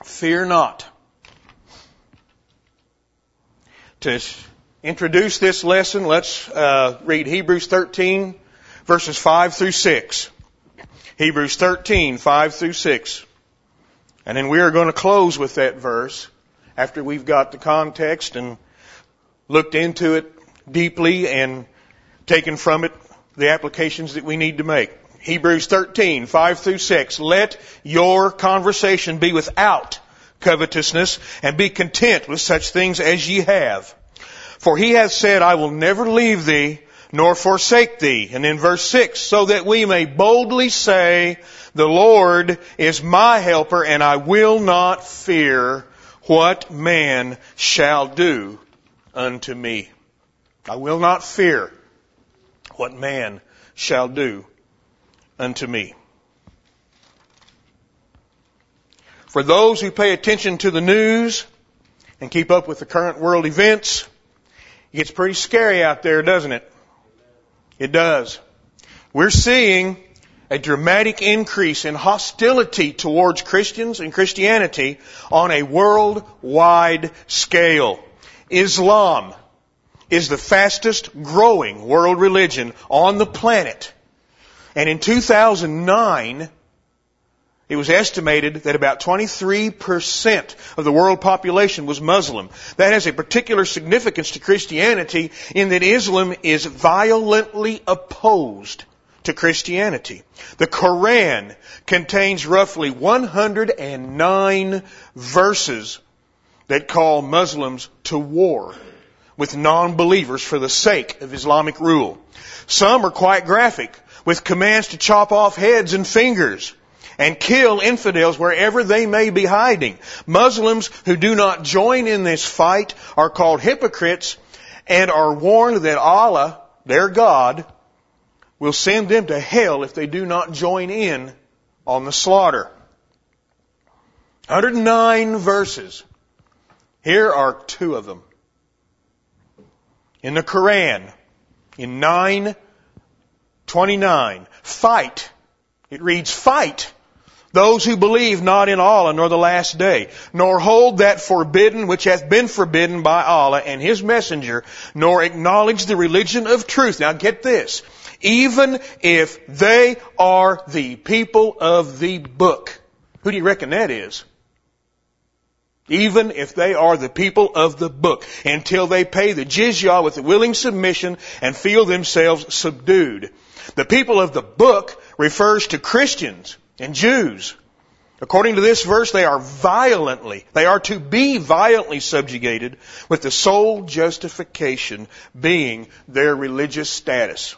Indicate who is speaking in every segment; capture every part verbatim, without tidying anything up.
Speaker 1: Fear not. To introduce this lesson, let's uh, read Hebrews thirteen, verses five through six. Hebrews thirteen, five through six. And then we are going to close with that verse after we've got the context and looked into it deeply and taken from it the applications that we need to make. Hebrews thirteen, five through six. Let your conversation be without covetousness, and be content with such things as ye have. For he hath said, I will never leave thee, nor forsake thee. And in verse six, so that we may boldly say, the Lord is my helper, and I will not fear what man shall do unto me. I will not fear what man shall do unto me. For those who pay attention to the news and keep up with the current world events, it gets pretty scary out there, doesn't it? It does. We're seeing a dramatic increase in hostility towards Christians and Christianity on a worldwide scale. Islam is the fastest growing world religion on the planet. And in two thousand nine, it was estimated that about twenty-three percent of the world population was Muslim. That has a particular significance to Christianity in that Islam is violently opposed to Christianity. The Quran contains roughly one hundred nine verses that call Muslims to war with non-believers for the sake of Islamic rule. Some are quite graphic, with commands to chop off heads and fingers and kill infidels wherever they may be hiding. Muslims who do not join in this fight are called hypocrites and are warned that Allah, their God, will send them to hell if they do not join in on the slaughter. one hundred nine verses. Here are two of them. In the Quran, in nine twenty-nine, fight. It reads, fight those who believe not in Allah nor the last day, nor hold that forbidden which hath been forbidden by Allah and His messenger, nor acknowledge the religion of truth. Now get this. Even if they are the people of the book. Who do you reckon that is? Even if they are the people of the book, until they pay the jizya with a willing submission and feel themselves subdued. The people of the book refers to Christians and Jews. According to this verse, they are violently, they are to be violently subjugated, with the sole justification being their religious status.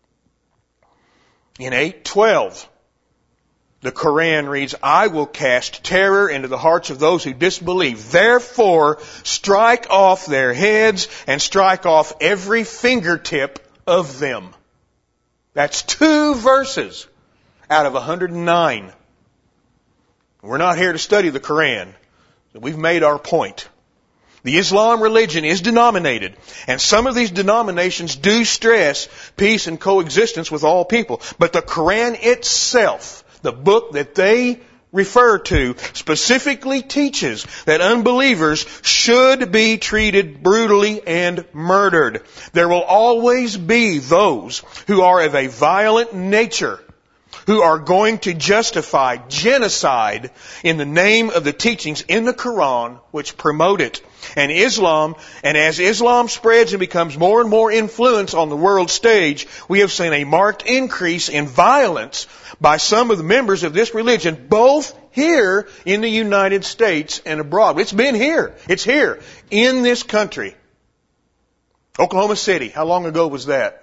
Speaker 1: In eight twelve, the Quran reads, I will cast terror into the hearts of those who disbelieve. Therefore, strike off their heads and strike off every fingertip of them. That's two verses out of one hundred nine. We're not here to study the Quran. We've made our point. The Islam religion is denominated, and some of these denominations do stress peace and coexistence with all people. But the Quran itself, the book that they refer to, specifically teaches that unbelievers should be treated brutally and murdered. There will always be those who are of a violent nature, who are going to justify genocide in the name of the teachings in the Quran which promote it. And Islam, and as Islam spreads and becomes more and more influence on the world stage, we have seen a marked increase in violence by some of the members of this religion, both here in the United States and abroad. It's been here. It's here in this country. Oklahoma City, how long ago was that?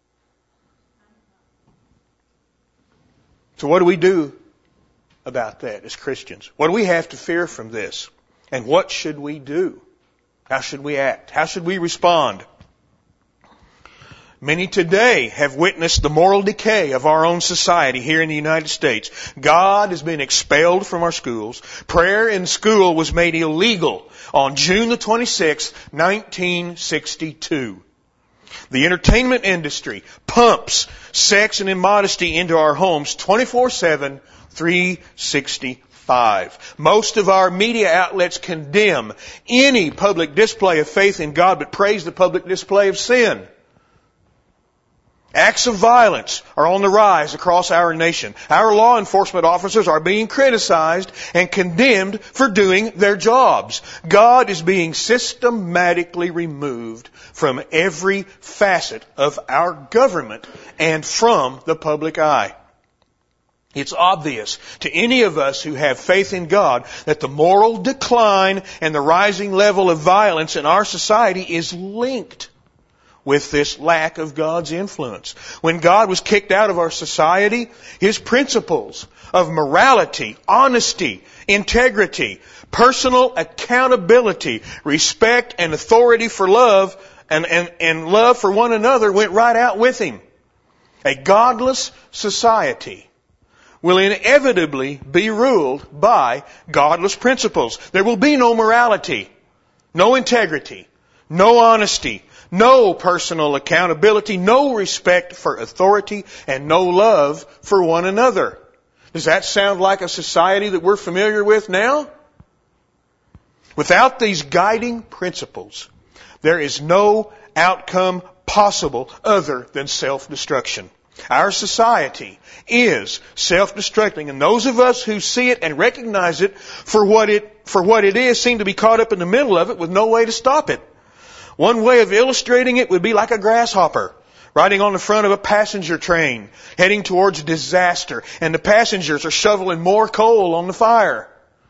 Speaker 1: So what do we do about that as Christians? What do we have to fear from this? And what should we do? How should we act? How should we respond? Many today have witnessed the moral decay of our own society here in the United States. God has been expelled from our schools. Prayer in school was made illegal on June the twenty-sixth, nineteen sixty-two. The entertainment industry pumps sex and immodesty into our homes twenty-four seven, three sixty-five. five. Most of our media outlets condemn any public display of faith in God, but praise the public display of sin. Acts of violence are on the rise across our nation. Our law enforcement officers are being criticized and condemned for doing their jobs. God is being systematically removed from every facet of our government and from the public eye. It's obvious to any of us who have faith in God that the moral decline and the rising level of violence in our society is linked with this lack of God's influence. When God was kicked out of our society, His principles of morality, honesty, integrity, personal accountability, respect and authority for love, and, and, and love for one another went right out with Him. A godless society will inevitably be ruled by godless principles. There will be no morality, no integrity, no honesty, no personal accountability, no respect for authority, and no love for one another. Does that sound like a society that we're familiar with now? Without these guiding principles, there is no outcome possible other than self-destruction. Our society is self-destructing, and those of us who see it and recognize it for what it, for what it is seem to be caught up in the middle of it with no way to stop it. One way of illustrating it would be like a grasshopper riding on the front of a passenger train heading towards disaster, and the passengers are shoveling more coal on the fire.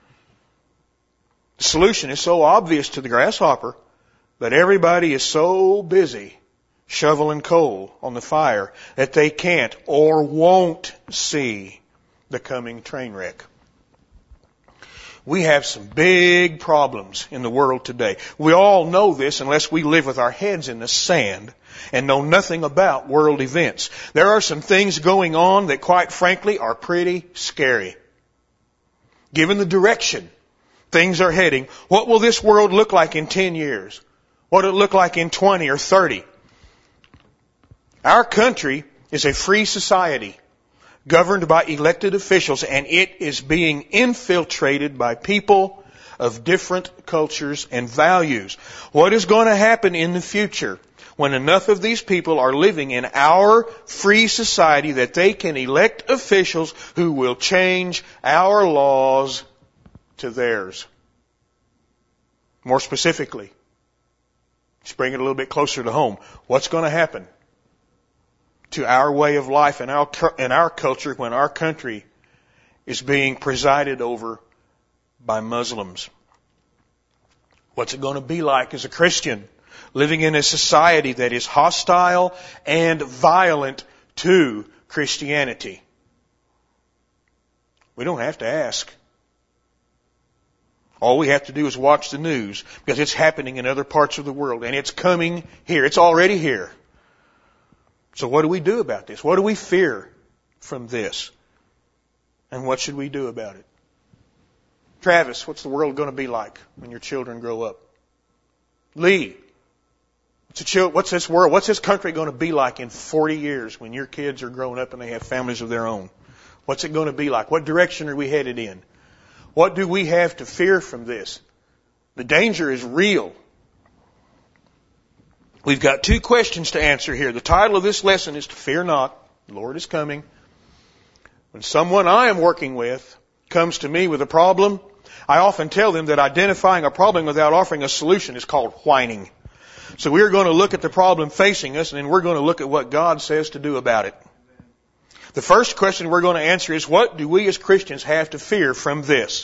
Speaker 1: The solution is so obvious to the grasshopper, but everybody is so busy shoveling coal on the fire that they can't or won't see the coming train wreck. We have some big problems in the world today. We all know this unless we live with our heads in the sand and know nothing about world events. There are some things going on that, quite frankly, are pretty scary. Given the direction things are heading, what will this world look like in ten years? What will it look like in twenty or thirty? Our country is a free society, governed by elected officials, and it is being infiltrated by people of different cultures and values. What is going to happen in the future when enough of these people are living in our free society that they can elect officials who will change our laws to theirs? More specifically, let's bring it a little bit closer to home. What's going to happen to our way of life and our, and our culture when our country is being presided over by Muslims? What's it going to be like as a Christian living in a society that is hostile and violent to Christianity? We don't have to ask. All we have to do is watch the news, because it's happening in other parts of the world, and it's coming here. It's already here. So what do we do about this? What do we fear from this? And what should we do about it? Travis, what's the world going to be like when your children grow up? Lee, what's, the, what's this world, what's this country going to be like in forty years when your kids are grown up and they have families of their own? What's it going to be like? What direction are we headed in? What do we have to fear from this? The danger is real. We've got two questions to answer here. The title of this lesson is to fear not. The Lord is coming. When someone I am working with comes to me with a problem, I often tell them that identifying a problem without offering a solution is called whining. So we're going to look at the problem facing us, and then we're going to look at what God says to do about it. The first question we're going to answer is, what do we as Christians have to fear from this?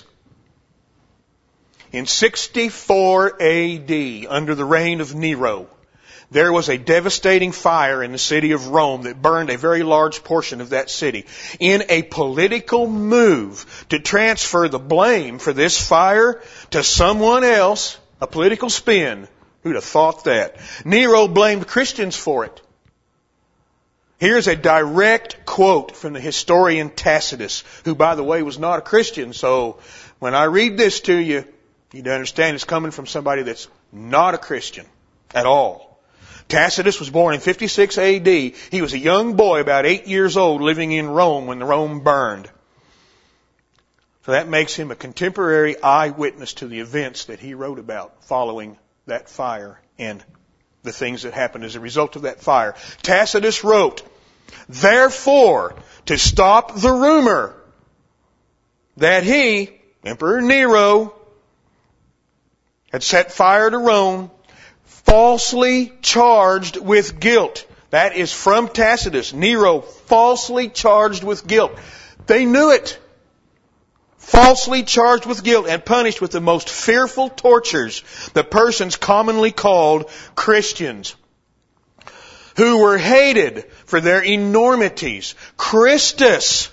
Speaker 1: In sixty-four A D, under the reign of Nero, there was a devastating fire in the city of Rome that burned a very large portion of that city. In a political move to transfer the blame for this fire to someone else, a political spin, who'd have thought that? Nero blamed Christians for it. Here's a direct quote from the historian Tacitus, who, by the way, was not a Christian. So when I read this to you, you'd understand it's coming from somebody that's not a Christian at all. Tacitus was born in fifty-six A D. He was a young boy, about eight years old, living in Rome when the Rome burned. So that makes him a contemporary eyewitness to the events that he wrote about following that fire and the things that happened as a result of that fire. Tacitus wrote, therefore, to stop the rumor that he, Emperor Nero, had set fire to Rome, falsely charged with guilt. That is from Tacitus. Nero, falsely charged with guilt. They knew it. Falsely charged with guilt and punished with the most fearful tortures the persons commonly called Christians, who were hated for their enormities. Christus,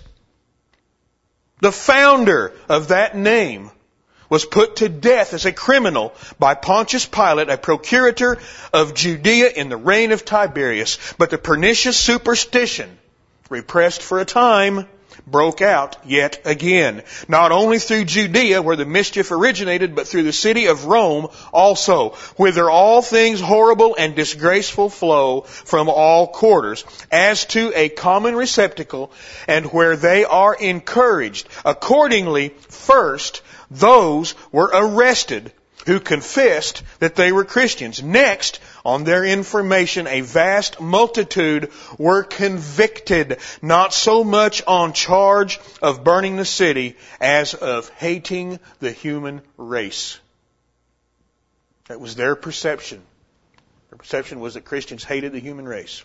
Speaker 1: the founder of that name, was put to death as a criminal by Pontius Pilate, a procurator of Judea in the reign of Tiberius. But the pernicious superstition, repressed for a time, broke out yet again. Not only through Judea where the mischief originated, but through the city of Rome also, whither all things horrible and disgraceful flow from all quarters, as to a common receptacle, and where they are encouraged. Accordingly, first, those were arrested who confessed that they were Christians. Next, on their information, a vast multitude were convicted, not so much on charge of burning the city as of hating the human race. That was their perception. Their perception was that Christians hated the human race.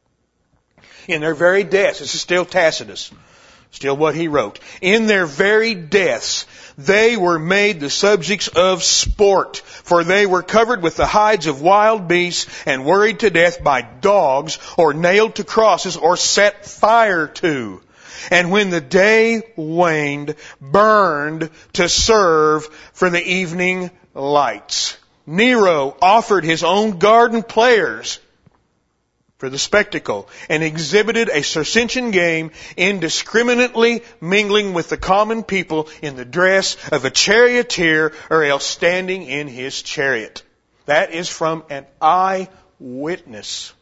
Speaker 1: In their very deaths, this is still Tacitus, still what he wrote. In their very deaths, they were made the subjects of sport, for they were covered with the hides of wild beasts and worried to death by dogs, or nailed to crosses, or set fire to. And when the day waned, burned to serve for the evening lights. Nero offered his own garden players for the spectacle, and exhibited a Circensian game, indiscriminately mingling with the common people in the dress of a charioteer, or else standing in his chariot. That is from an eyewitness.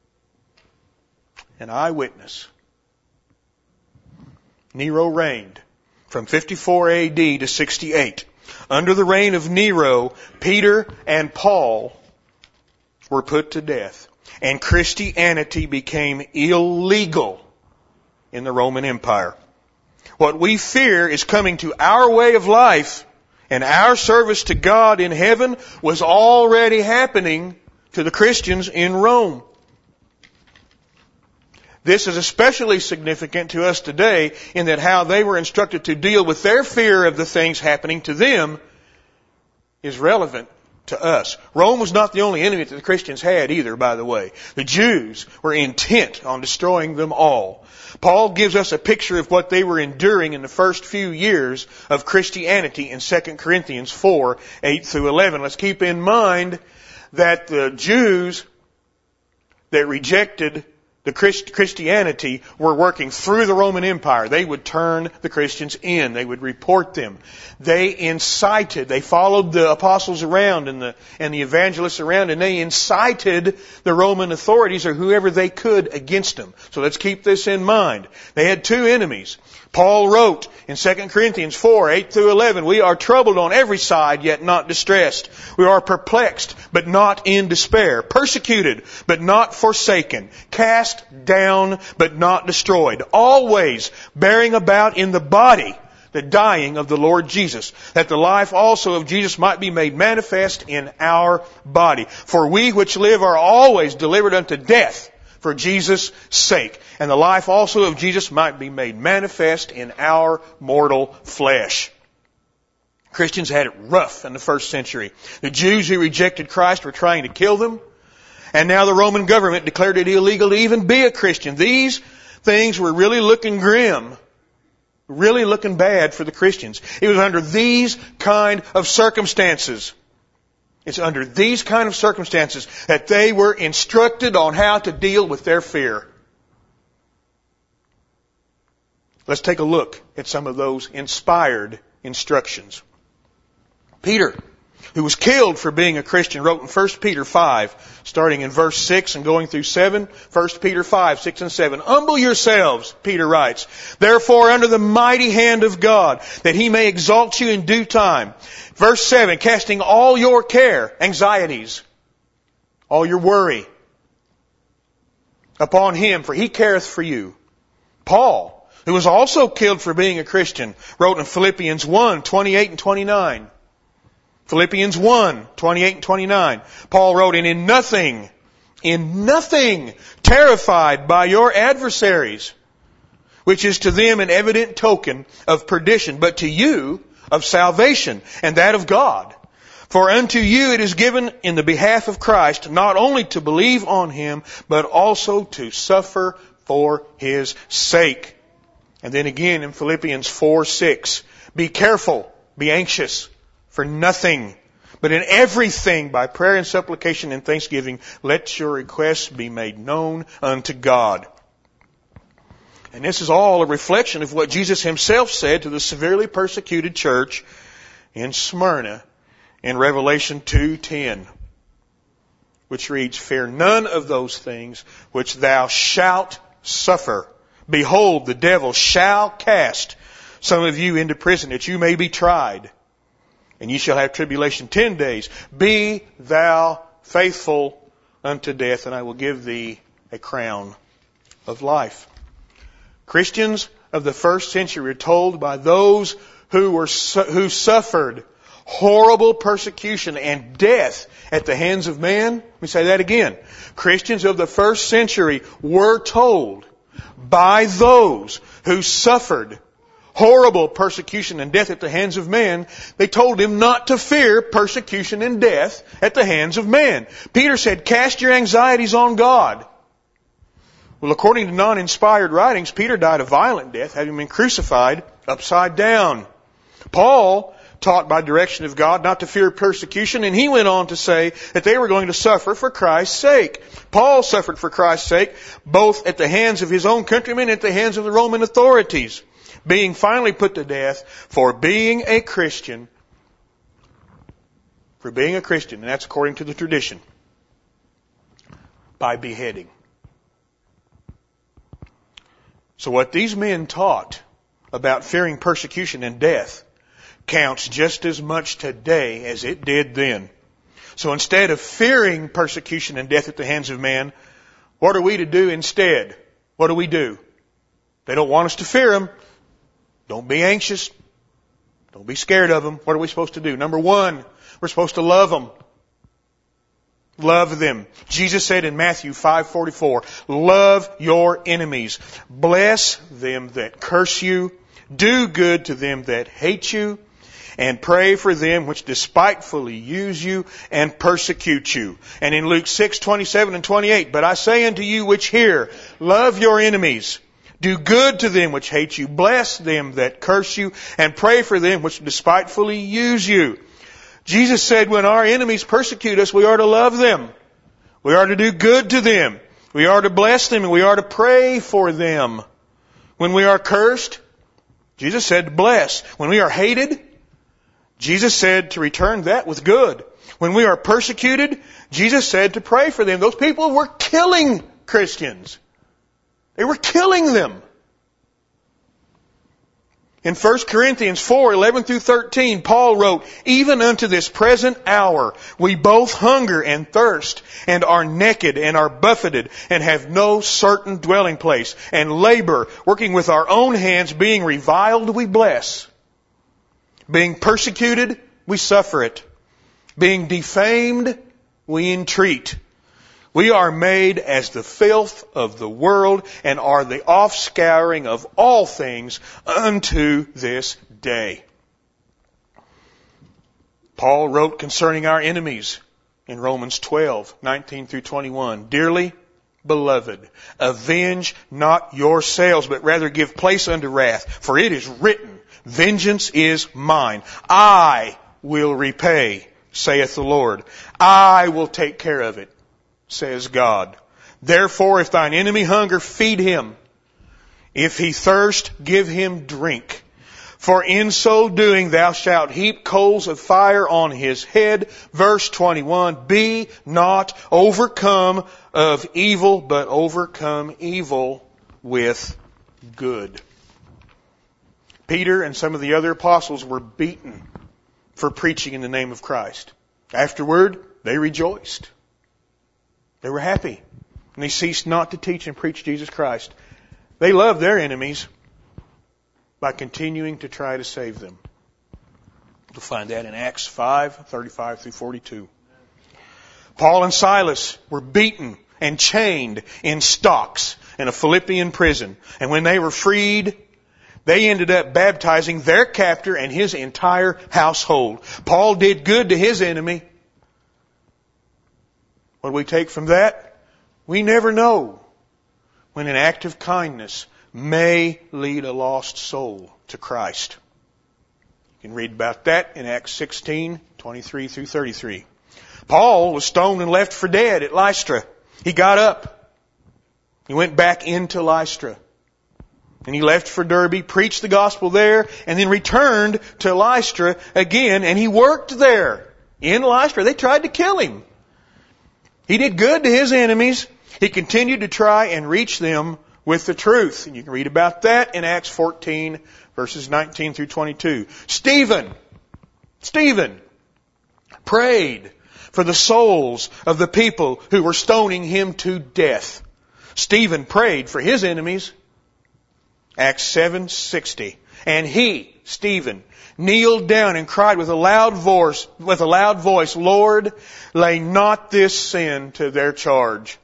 Speaker 1: An eyewitness. Nero reigned from fifty-four A D to sixty-eight. Under the reign of Nero, Peter and Paul were put to death, and Christianity became illegal in the Roman Empire. What we fear is coming to our way of life, and our service to God in heaven was already happening to the Christians in Rome. This is especially significant to us today in that how they were instructed to deal with their fear of the things happening to them is relevant to us. Rome was not the only enemy that the Christians had either, by the way. The Jews were intent on destroying them all. Paul gives us a picture of what they were enduring in the first few years of Christianity in Second Corinthians four, eight through eleven. Let's keep in mind that the Jews that rejected the Christ- Christianity were working through the Roman Empire. They would turn the Christians in. They would report them. They incited, they followed the apostles around and the, and the evangelists around, and they incited the Roman authorities or whoever they could against them. So let's keep this in mind. They had two enemies. Paul wrote in Second Corinthians four, eight through eleven, we are troubled on every side, yet not distressed. We are perplexed, but not in despair. Persecuted, but not forsaken. Cast down, but not destroyed. Always bearing about in the body the dying of the Lord Jesus, that the life also of Jesus might be made manifest in our body. For we which live are always delivered unto death for Jesus' sake, and the life also of Jesus might be made manifest in our mortal flesh. Christians had it rough in the first century. The Jews who rejected Christ were trying to kill them, and now the Roman government declared it illegal to even be a Christian. These things were really looking grim, really looking bad for the Christians. It was under these kind of circumstances It's under these kind of circumstances that they were instructed on how to deal with their fear. Let's take a look at some of those inspired instructions. Peter who was killed for being a Christian, wrote in First Peter five, starting in verse six and going through seven. First Peter five, six and seven. Humble yourselves, Peter writes, therefore under the mighty hand of God, that He may exalt you in due time. Verse seven, casting all your care, anxieties, all your worry upon Him, for He careth for you. Paul, who was also killed for being a Christian, wrote in Philippians one, twenty-eight and twenty-nine. Philippians one, twenty-eight and twenty-nine. Paul wrote, and in nothing, in nothing terrified by your adversaries, which is to them an evident token of perdition, but to you of salvation, and that of God. For unto you it is given in the behalf of Christ, not only to believe on Him, but also to suffer for His sake. And then again in Philippians four, six, be careful, be anxious for nothing, but in everything by prayer and supplication and thanksgiving, let your requests be made known unto God. And this is all a reflection of what Jesus Himself said to the severely persecuted church in Smyrna in Revelation two ten, which reads, fear none of those things which thou shalt suffer. Behold, the devil shall cast some of you into prison, that you may be tried. And ye shall have tribulation ten days. Be thou faithful unto death, and I will give thee a crown of life. Christians of the first century were told by those who were who suffered horrible persecution and death at the hands of man. Let me say that again. Christians of the first century were told by those who suffered horrible persecution and death at the hands of man, they told him not to fear persecution and death at the hands of man. Peter said, cast your anxieties on God. Well, according to non-inspired writings, Peter died a violent death, having been crucified upside down. Paul taught by direction of God not to fear persecution, and he went on to say that they were going to suffer for Christ's sake. Paul suffered for Christ's sake, both at the hands of his own countrymen and at the hands of the Roman authorities, being finally put to death for being a Christian, for being a Christian, and that's according to the tradition, by beheading. So what these men taught about fearing persecution and death counts just as much today as it did then. So instead of fearing persecution and death at the hands of man, what are we to do instead? What do we do? They don't want us to fear them. Don't be anxious. Don't be scared of them. What are we supposed to do? Number one, we're supposed to love them. Love them. Jesus said in Matthew five forty-four, love your enemies. Bless them that curse you. Do good to them that hate you. And pray for them which despitefully use you and persecute you. And in Luke six twenty-seven and twenty-eight, but I say unto you which hear, love your enemies. Do good to them which hate you. Bless them that curse you. And pray for them which despitefully use you. Jesus said when our enemies persecute us, we are to love them. We are to do good to them. We are to bless them, and we are to pray for them. When we are cursed, Jesus said to bless. When we are hated, Jesus said to return that with good. When we are persecuted, Jesus said to pray for them. Those people were killing Christians. They were killing them. In First Corinthians four, eleven through thirteen, Paul wrote, even unto this present hour we both hunger and thirst, and are naked, and are buffeted, and have no certain dwelling place, and labor, working with our own hands, being reviled we bless. Being persecuted, we suffer it. Being defamed, we entreat. We are made as the filth of the world, and are the offscouring of all things unto this day. Paul wrote concerning our enemies in Romans twelve, nineteen through twenty-one, dearly beloved, avenge not yourselves, but rather give place unto wrath, for it is written, vengeance is mine. I will repay, saith the Lord. I will take care of it, says God. Therefore, if thine enemy hunger, feed him. If he thirst, give him drink. For in so doing thou shalt heap coals of fire on his head. Verse twenty-one, be not overcome of evil, but overcome evil with good. Peter and some of the other apostles were beaten for preaching in the name of Christ. Afterward, they rejoiced. They were happy. And they ceased not to teach and preach Jesus Christ. They loved their enemies by continuing to try to save them. You'll find that in Acts five, thirty-five through forty-two. Paul and Silas were beaten and chained in stocks in a Philippian prison. And when they were freed, they ended up baptizing their captor and his entire household. Paul did good to his enemy. What do we take from that? We never know when an act of kindness may lead a lost soul to Christ. You can read about that in Acts sixteen, twenty-three through thirty-three. Paul was stoned and left for dead at Lystra. He got up. He went back into Lystra. And he left for Derbe, preached the gospel there, and then returned to Lystra again, and he worked there in Lystra. They tried to kill him. He did good to his enemies. He continued to try and reach them with the truth. And you can read about that in Acts fourteen, verses nineteen through twenty-two. Stephen, Stephen prayed for the souls of the people who were stoning him to death. Stephen prayed for his enemies. Acts seven sixty. And he, Stephen, kneeled down and cried with a loud voice, with a loud voice, Lord, lay not this sin to their charge.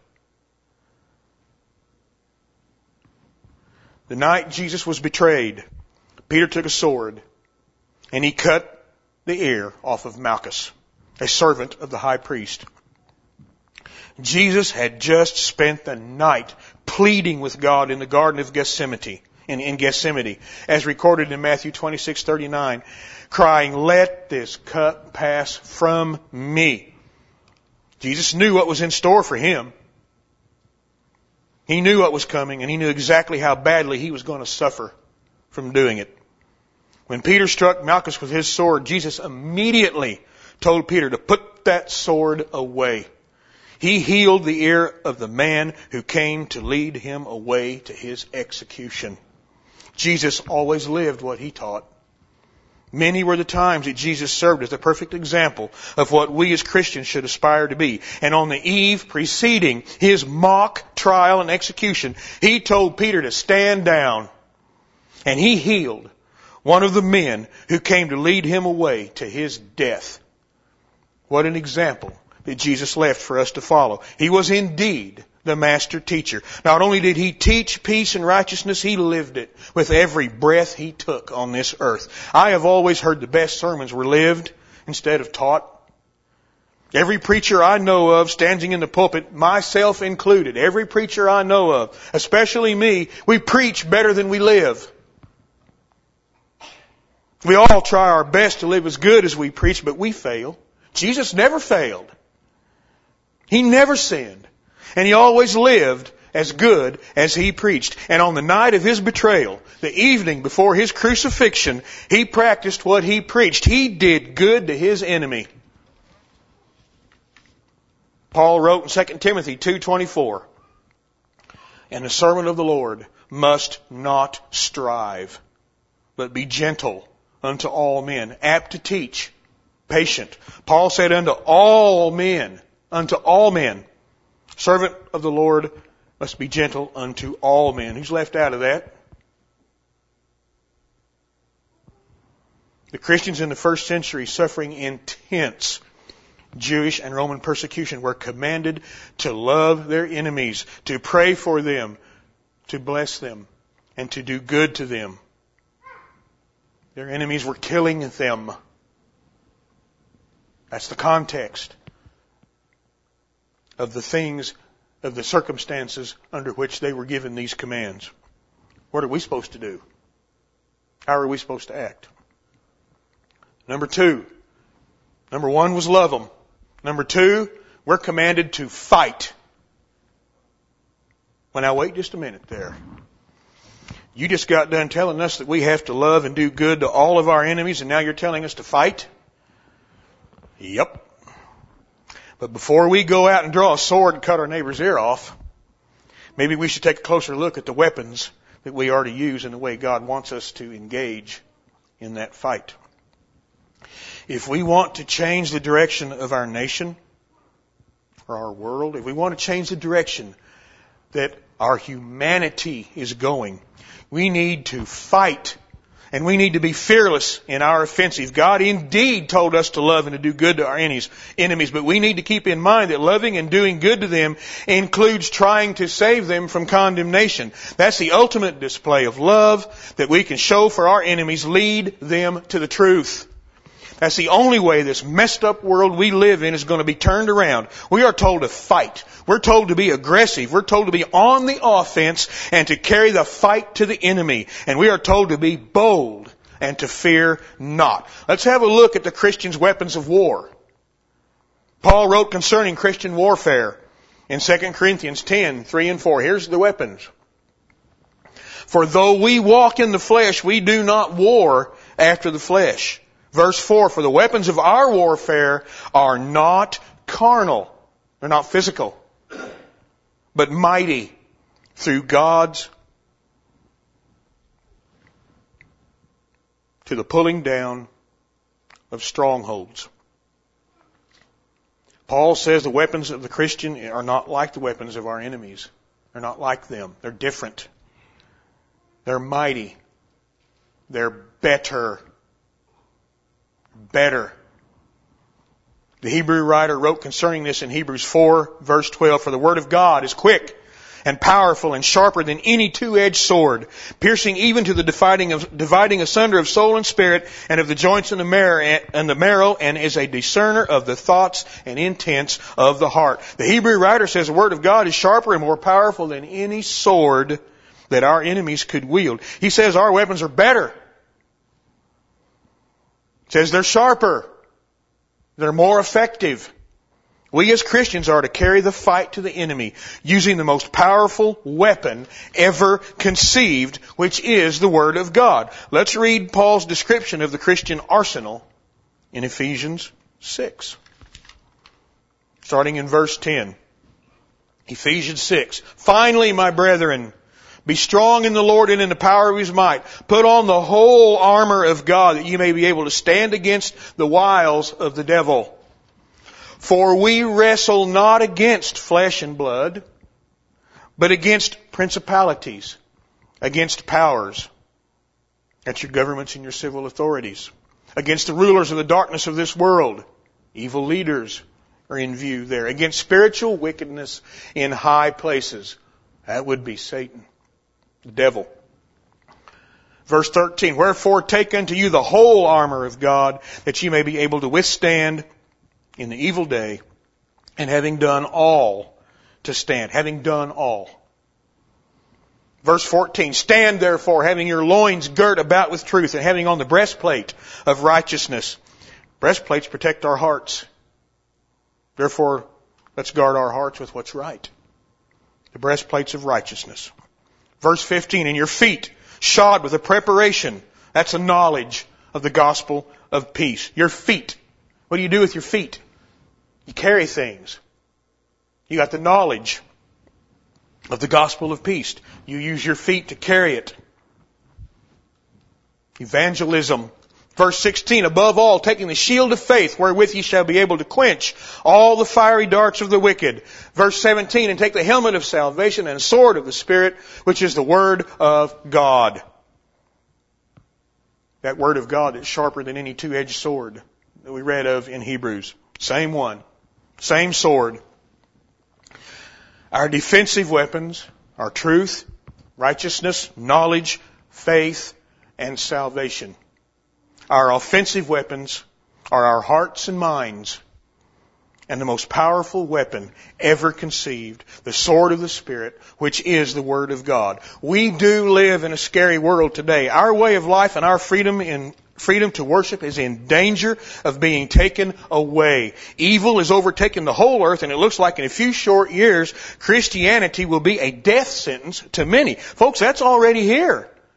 Speaker 1: The night Jesus was betrayed, Peter took a sword and he cut the ear off of Malchus, a servant of the high priest. Jesus had just spent the night pleading with God in the Garden of Gethsemane, in, in Gethsemane, as recorded in Matthew twenty-six thirty-nine, crying, let this cup pass from me. Jesus knew what was in store for him. He knew what was coming, and he knew exactly how badly he was going to suffer from doing it. When Peter struck Malchus with his sword, Jesus immediately told Peter to put that sword away. He healed the ear of the man who came to lead him away to his execution. Jesus always lived what he taught. Many were the times that Jesus served as a perfect example of what we as Christians should aspire to be. And on the eve preceding his mock trial and execution, he told Peter to stand down. And he healed one of the men who came to lead him away to his death. What an example that Jesus left for us to follow. He was indeed the master teacher. Not only did he teach peace and righteousness, he lived it with every breath he took on this earth. I have always heard the best sermons were lived instead of taught. Every preacher I know of standing in the pulpit, myself included, every preacher I know of, especially me, we preach better than we live. We all try our best to live as good as we preach, but we fail. Jesus never failed. He never sinned. And he always lived as good as he preached. And on the night of his betrayal, the evening before his crucifixion, he practiced what he preached. He did good to his enemy. Paul wrote in Second Timothy two twenty-four, and the servant of the Lord must not strive, but be gentle unto all men, apt to teach, patient. Paul said unto all men, unto all men, servant of the Lord must be gentle unto all men. Who's left out of that? The Christians in the first century, suffering intense Jewish and Roman persecution, were commanded to love their enemies, to pray for them, to bless them, and to do good to them. Their enemies were killing them. That's the context of the things, of the circumstances under which they were given these commands. What are we supposed to do? How are we supposed to act? Number two. Number one was love them. Number two, we're commanded to fight. Well, now wait just a minute there. You just got done telling us that we have to love and do good to all of our enemies, and now you're telling us to fight? Yep. But before we go out and draw a sword and cut our neighbor's ear off, maybe we should take a closer look at the weapons that we are to use in the way God wants us to engage in that fight. If we want to change the direction of our nation or our world, if we want to change the direction that our humanity is going, we need to fight, and we need to be fearless in our offensive. God indeed told us to love and to do good to our enemies, enemies, but we need to keep in mind that loving and doing good to them includes trying to save them from condemnation. That's the ultimate display of love that we can show for our enemies, lead them to the truth. That's the only way this messed up world we live in is going to be turned around. We are told to fight. We're told to be aggressive. We're told to be on the offense and to carry the fight to the enemy. And we are told to be bold and to fear not. Let's have a look at the Christians' weapons of war. Paul wrote concerning Christian warfare in Second Corinthians ten, three and four. Here's the weapons. For though we walk in the flesh, we do not war after the flesh. Verse four, for the weapons of our warfare are not carnal. They're not physical, but mighty through God's to the pulling down of strongholds. Paul says the weapons of the Christian are not like the weapons of our enemies. They're not like them. They're different. They're mighty. They're better. Better. The Hebrew writer wrote concerning this in Hebrews four, verse twelve, for the word of God is quick and powerful and sharper than any two-edged sword, piercing even to the dividing of, dividing asunder of soul and spirit and of the joints and the marrow, and the marrow, and is a discerner of the thoughts and intents of the heart. The Hebrew writer says the word of God is sharper and more powerful than any sword that our enemies could wield. He says our weapons are better. He says they're sharper. They're more effective. We as Christians are to carry the fight to the enemy using the most powerful weapon ever conceived, which is the Word of God. Let's read Paul's description of the Christian arsenal in Ephesians six. Starting in verse ten. Ephesians six. Finally, my brethren, be strong in the Lord and in the power of His might. Put on the whole armor of God that you may be able to stand against the wiles of the devil. For we wrestle not against flesh and blood, but against principalities, against powers. That's your governments and your civil authorities. Against the rulers of the darkness of this world. Evil leaders are in view there. Against spiritual wickedness in high places. That would be Satan, the devil. Verse thirteen, wherefore take unto you the whole armor of God, that ye may be able to withstand in the evil day, and having done all, to stand. Having done all. Verse fourteen, stand therefore, having your loins girt about with truth, and having on the breastplate of righteousness. Breastplates protect our hearts. Therefore, let's guard our hearts with what's right. The breastplates of righteousness. Verse fifteen, and your feet shod with a preparation. That's a knowledge of the gospel of peace. Your feet. What do you do with your feet? You carry things. You got the knowledge of the gospel of peace. You use your feet to carry it. Evangelism. Verse sixteen, above all, taking the shield of faith, wherewith ye shall be able to quench all the fiery darts of the wicked. Verse seventeen, and take the helmet of salvation and a sword of the Spirit, which is the Word of God. That Word of God is sharper than any two-edged sword that we read of in Hebrews. Same one. Same sword. Our defensive weapons are truth, righteousness, knowledge, faith, and salvation. Our offensive weapons are our hearts and minds, and the most powerful weapon ever conceived, the sword of the Spirit, which is the Word of God. We do live in a scary world today. Our way of life and our freedom in freedom to worship is in danger of being taken away. Evil has overtaken the whole earth, and it looks like in a few short years, Christianity will be a death sentence to many. Folks, that's already here.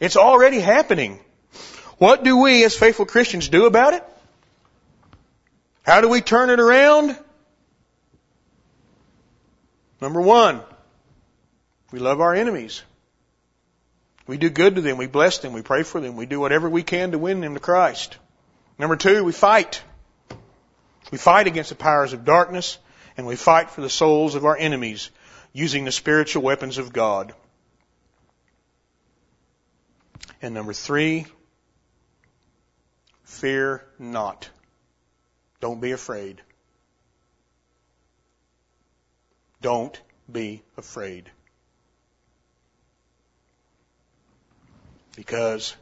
Speaker 1: It's already happening. What do we as faithful Christians do about it? How do we turn it around? Number one, we love our enemies. We do good to them. We bless them. We pray for them. We do whatever we can to win them to Christ. Number two, we fight. We fight against the powers of darkness, and we fight for the souls of our enemies using the spiritual weapons of God. And number three, fear not. Don't be afraid. Don't be afraid. Because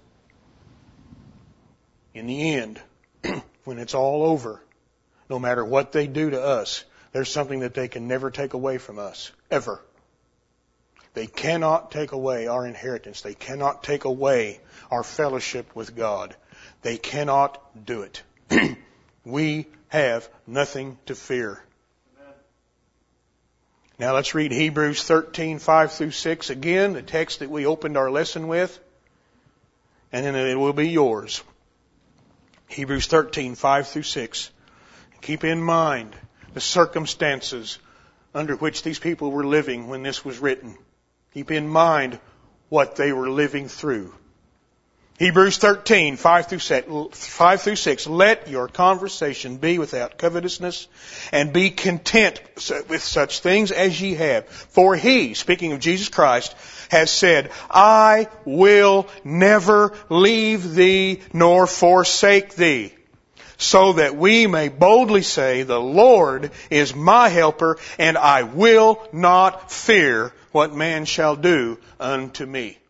Speaker 1: in the end, when it's all over, no matter what they do to us, there's something that they can never take away from us. Ever. They cannot take away our inheritance. They cannot take away our fellowship with God. They cannot do it. We have nothing to fear. Amen. Now let's read Hebrews thirteen, five through six again, the text that we opened our lesson with, and then it will be yours. Hebrews thirteen, five through six. Keep in mind the circumstances under which these people were living when this was written. Keep in mind what they were living through. Hebrews thirteen, five through six. Let your conversation be without covetousness, and be content with such things as ye have. For He, speaking of Jesus Christ, has said, I will never leave thee nor forsake thee. So that we may boldly say, the Lord is my helper, and I will not fear what man shall do unto me.